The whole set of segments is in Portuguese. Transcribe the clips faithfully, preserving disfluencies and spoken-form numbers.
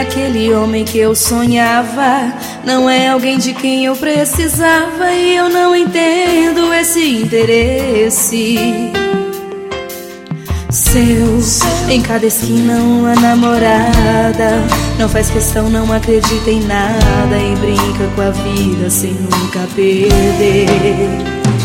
aquele homem que eu sonhava, não é alguém de quem eu precisava, e eu não entendo esse interesse seu. Em cada esquina uma namorada, não faz questão, não acredita em nada e brinca com a vida sem nunca perder.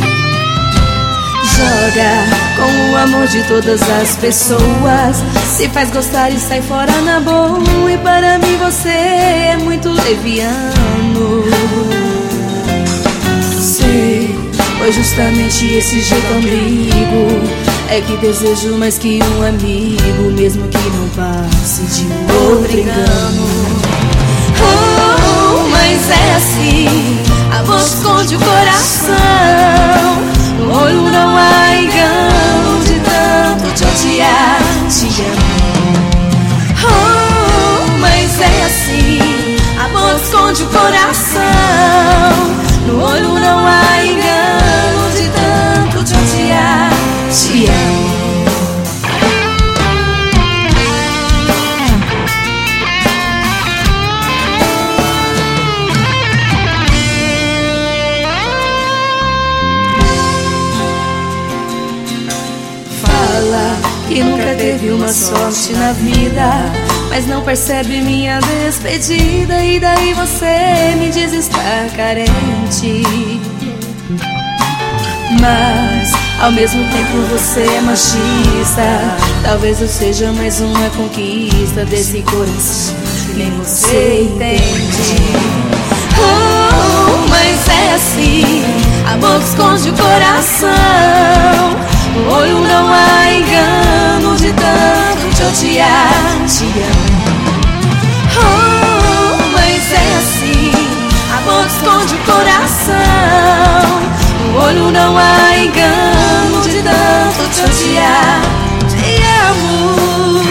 Joga com o amor de todas as pessoas, se faz gostar e sai fora na boa, e para mim você é muito leviano. Sei, foi justamente esse jeito amigo, é que desejo mais que um amigo, mesmo que não passe de um outro engano. Oh, mas é assim, amor esconde o coração, no olho não há engano, de tanto te odiar, te amo. Oh, mas é assim, amor esconde o coração, no olho não há engano, de tanto te odiar, te amo. Que nunca teve uma sorte na vida, mas não percebe minha despedida, e daí você me diz estar carente. Mas ao mesmo tempo você é machista, talvez eu seja mais uma conquista desse coração que nem você entende. Oh, mas é assim, amor que esconde o coração, no olho não há engano, de tanto te odiar, te amo. Oh, mas é assim, amor que esconde o coração, no olho não há engano, de tanto te odiar, te amo.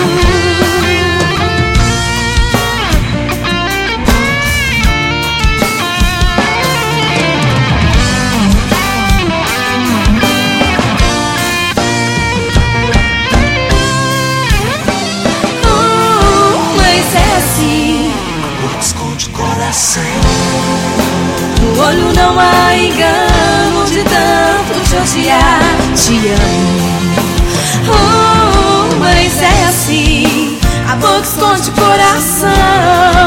No olho não há engano, de tanto te odiar, te amo. Oh, mas é assim, a boca esconde o coração,